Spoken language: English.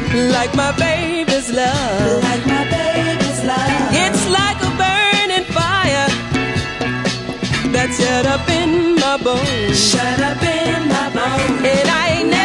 like my baby's love. Like my baby's love. It's like a burning fire that's shut up in my bones. Shut up in my bones. And I ain't never